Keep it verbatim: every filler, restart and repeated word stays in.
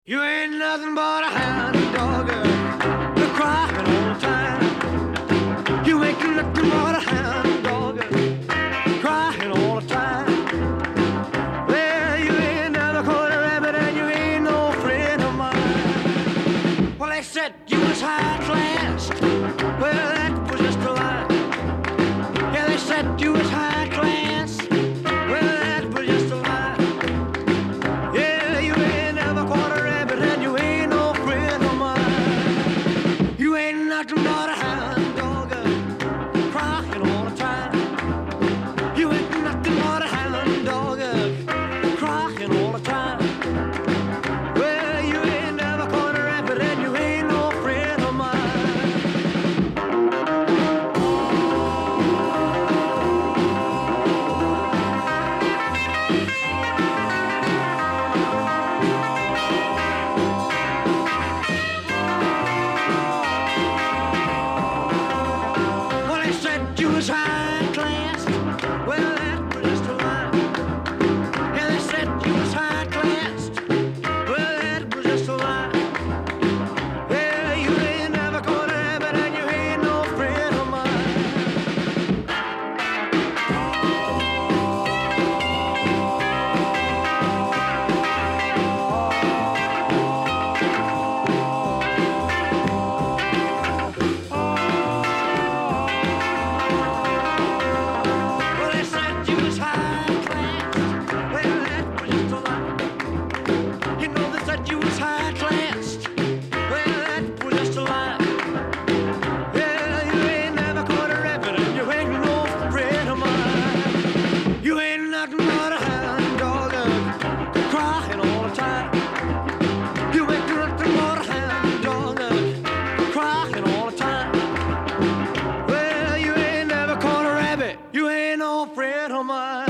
You ain't nothing but a hound dog, you're crying all the time. You ain't nothing but a hound dog, crying all the time. Well, you ain't never caught a rabbit and you ain't no friend of mine. Well, they said you was high class, well, that was just a lie. Yeah, they said you was high class, well, that was just a lie. Yeah, you ain't never caught a rabbit and you ain't no friend of mine. You ain't nothing but a hound dog, crying all the time. You ain't nothing but a hound dog, crying all the time. Well, you ain't never caught a rabbit and you ain't no friend of mine. Well, they said you was high class. Well, that was just a lie. Yeah, they said you was high class. Well, that was just a lie. Yeah, you ain't never caught a rabbit and you ain't no friend of mine. Well, they said you was high class. Well, that was just a lie. You know they said you was high class. Well, that was just a lie. Yeah, you ain't never caught a rabbit and you ain't no friend of mine. You ain't nothing but a hound dog, crying all the time. You ain't nothing but a hound dog, crying all the time. Well, you ain't never caught a rabbit. You ain't no friend of mine.